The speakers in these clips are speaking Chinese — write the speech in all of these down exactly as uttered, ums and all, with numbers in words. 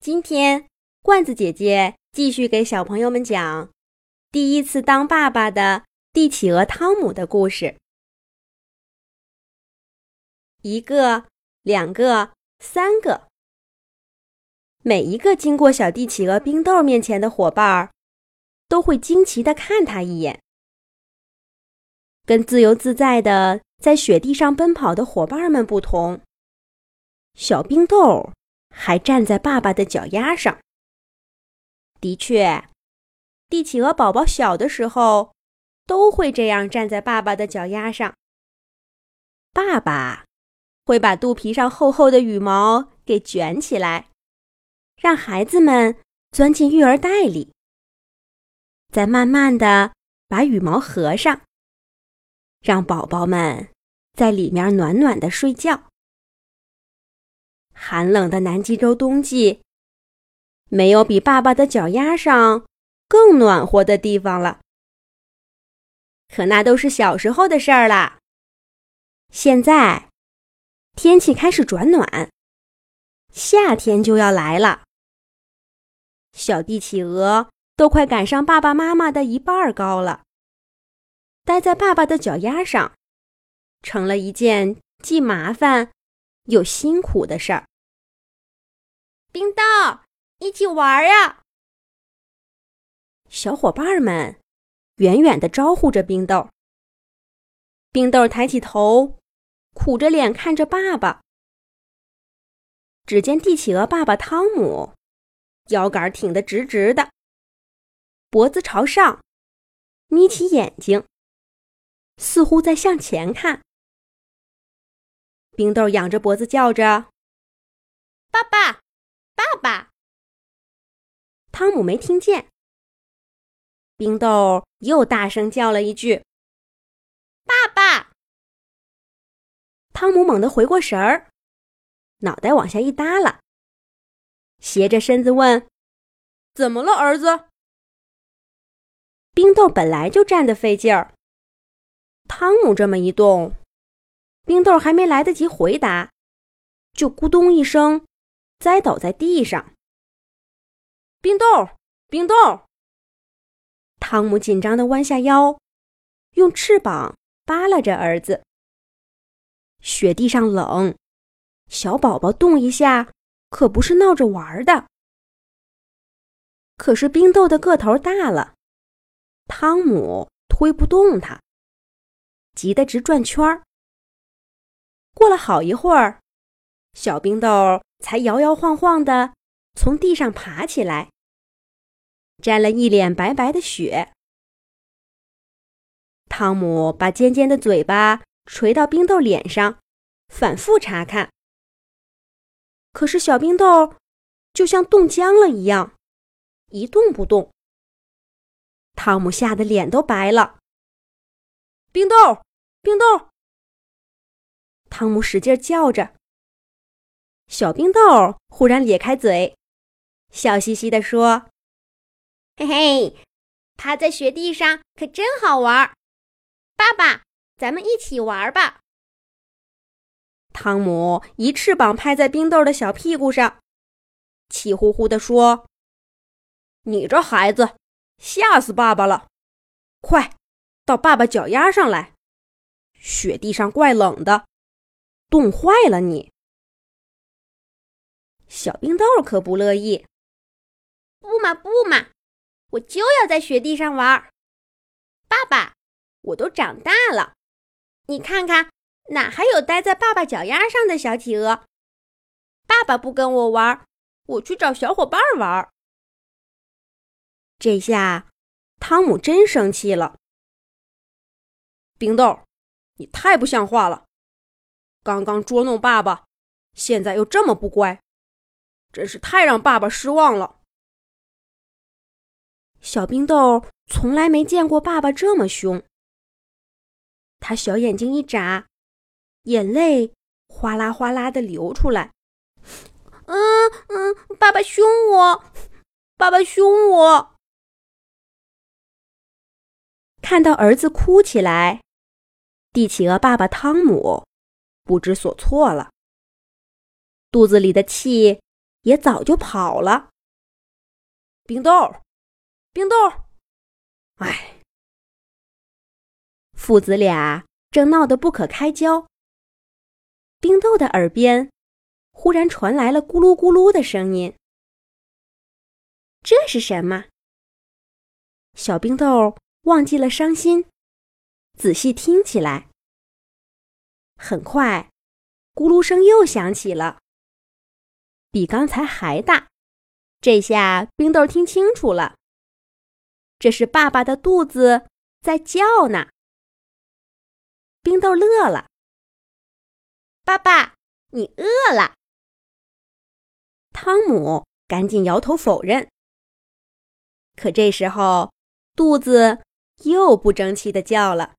今天罐子姐姐继续给小朋友们讲第一次当爸爸的帝企鹅汤姆的故事。一个，两个，三个。每一个经过小帝企鹅冰豆面前的伙伴都会惊奇地看他一眼。跟自由自在的在雪地上奔跑的伙伴们不同，小冰豆还站在爸爸的脚丫上。的确，帝企鹅宝宝小的时候都会这样站在爸爸的脚丫上。爸爸会把肚皮上厚厚的羽毛给卷起来，让孩子们钻进育儿袋里，再慢慢地把羽毛合上，让宝宝们在里面暖暖地睡觉。寒冷的南极洲冬季，没有比爸爸的脚丫上更暖和的地方了。可那都是小时候的事儿啦。现在，天气开始转暖，夏天就要来了。小帝企鹅都快赶上爸爸妈妈的一半高了，待在爸爸的脚丫上，成了一件既麻烦又辛苦的事儿。冰豆，一起玩呀！小伙伴们远远地招呼着冰豆。冰豆抬起头，苦着脸看着爸爸。只见帝企鹅爸爸汤姆腰杆挺得直直的，脖子朝上，眯起眼睛，似乎在向前看。冰豆仰着脖子叫着：“爸爸，爸爸！”汤姆没听见。冰豆又大声叫了一句：“爸爸！”汤姆猛地回过神儿，脑袋往下一耷拉，斜着身子问：“怎么了，儿子？”冰豆本来就站得费劲儿，汤姆这么一动，冰豆还没来得及回答，就咕咚一声栽倒在地上。冰豆，冰豆！汤姆紧张地弯下腰，用翅膀扒拉着儿子。雪地上冷，小宝宝动一下可不是闹着玩的。可是冰豆的个头大了，汤姆推不动他，急得直转圈儿。过了好一会儿，小冰豆才摇摇晃晃地从地上爬起来，沾了一脸白白的雪。汤姆把尖尖的嘴巴垂到冰豆脸上，反复查看。可是小冰豆就像冻僵了一样，一动不动。汤姆吓得脸都白了。冰豆，冰豆！汤姆使劲叫着。小冰豆忽然咧开嘴，笑嘻嘻地说：“嘿嘿，趴在雪地上可真好玩。爸爸，咱们一起玩吧。”汤姆一翅膀拍在冰豆的小屁股上，气呼呼地说：“你这孩子，吓死爸爸了！快，到爸爸脚丫上来，雪地上怪冷的，冻坏了你。”小冰豆可不乐意：“不嘛不嘛，我就要在雪地上玩。爸爸，我都长大了，你看看，哪还有待在爸爸脚丫上的小企鹅？爸爸不跟我玩，我去找小伙伴玩。”这下汤姆真生气了：“冰豆，你太不像话了！刚刚捉弄爸爸，现在又这么不乖，真是太让爸爸失望了。”小冰豆从来没见过爸爸这么凶，他小眼睛一眨，眼泪哗啦哗啦地流出来。嗯嗯，爸爸凶我，爸爸凶我。看到儿子哭起来，帝企鹅爸爸汤姆不知所措了，肚子里的气也早就跑了。 冰豆，冰豆，哎， 父子俩正闹得不可开交。冰豆的耳边忽然传来了咕噜咕噜的声音。这是什么？小冰豆忘记了伤心，仔细听起来。很快，咕噜声又响起了，比刚才还大。这下冰豆听清楚了，这是爸爸的肚子在叫呢。冰豆乐了。爸爸，你饿了。汤姆赶紧摇头否认。可这时候，肚子又不争气地叫了。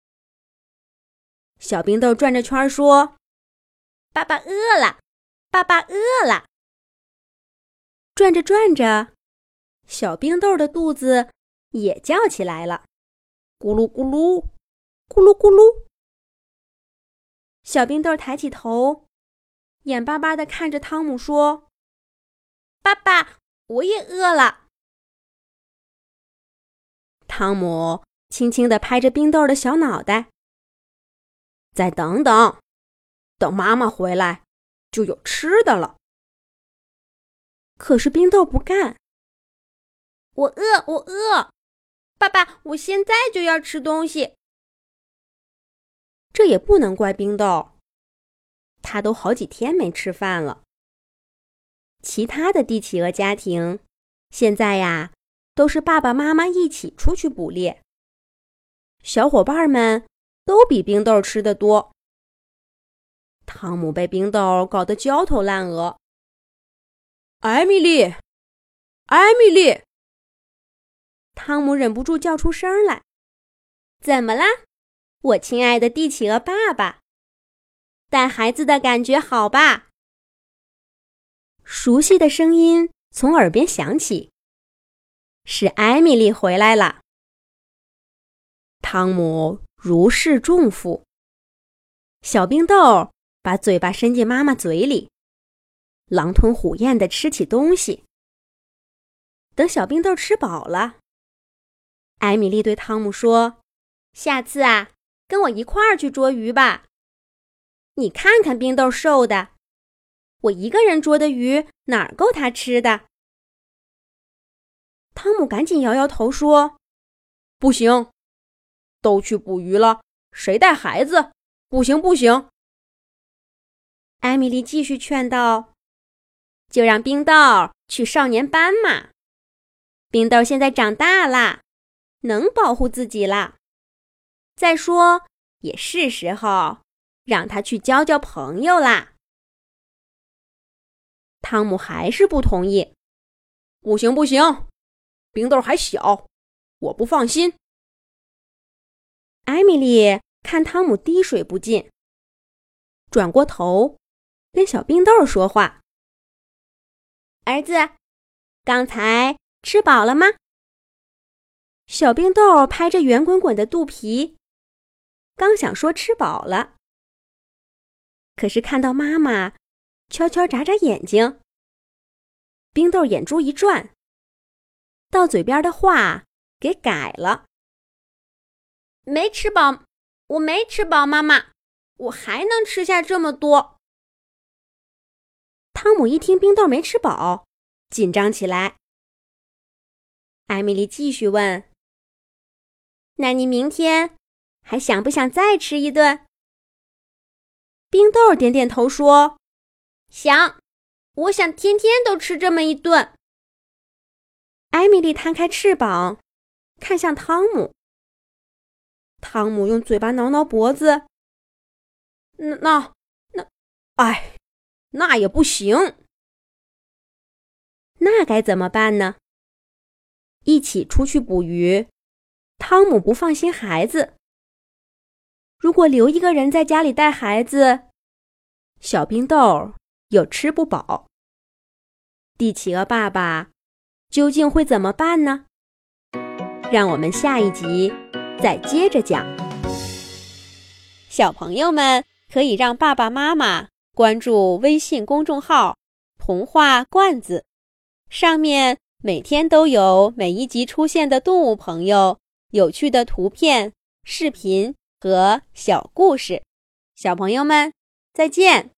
小冰豆转着圈说：“爸爸饿了，爸爸饿了。”转着转着，小冰豆的肚子也叫起来了，咕噜咕噜，咕噜咕噜。小冰豆抬起头，眼巴巴地看着汤姆说：“爸爸，我也饿了。”汤姆轻轻地拍着冰豆的小脑袋：“再等等，等妈妈回来，就有吃的了。”可是冰豆不干。“我饿，我饿，爸爸，我现在就要吃东西。”这也不能怪冰豆，他都好几天没吃饭了。其他的帝企鹅家庭现在呀，都是爸爸妈妈一起出去捕猎，小伙伴们都比冰豆吃得多。汤姆被冰豆搞得焦头烂额。 艾米丽，艾米丽！ 汤姆忍不住叫出声来。怎么啦，我亲爱的帝企鹅爸爸？带孩子的感觉好吧？熟悉的声音从耳边响起，是艾米丽回来了。汤姆如释重负。小冰豆把嘴巴伸进妈妈嘴里，狼吞虎咽地吃起东西。等小冰豆吃饱了，艾米丽对汤姆说：“下次啊，跟我一块儿去捉鱼吧。你看看冰豆瘦的，我一个人捉的鱼哪儿够他吃的？”汤姆赶紧摇摇头说：“ 不行，都去捕鱼了，谁带孩子？不行不行。” 艾米丽继续劝道：“就让冰豆去少年班嘛。冰豆现在长大啦，能保护自己啦。再说，也是时候让他去交交朋友啦。”汤姆还是不同意。 “不行不行，冰豆还小，我不放心。” 艾米丽看汤姆滴水不进，转过头跟小冰豆说话：“儿子，刚才吃饱了吗？”小冰豆拍着圆滚滚的肚皮，刚想说吃饱了，可是看到妈妈悄悄眨眨眼睛，冰豆眼珠一转，到嘴边的话给改了：“没吃饱，我没吃饱，妈妈，我还能吃下这么多。”汤姆一听冰豆没吃饱，紧张起来。艾米丽继续问：“那你明天还想不想再吃一顿？”冰豆点点头说：“想，我想天天都吃这么一顿。”艾米丽摊开翅膀，看向汤姆。汤姆用嘴巴挠挠脖子：“ 那那那，哎，那也不行。” 那该怎么办呢？一起出去捕鱼，汤姆不放心孩子。如果留一个人在家里带孩子，小冰豆又吃不饱。帝企鹅爸爸究竟会怎么办呢？让我们下一集再接着讲。小朋友们可以让爸爸妈妈关注微信公众号童话罐子，上面每天都有每一集出现的动物朋友、有趣的图片、视频和小故事。小朋友们，再见。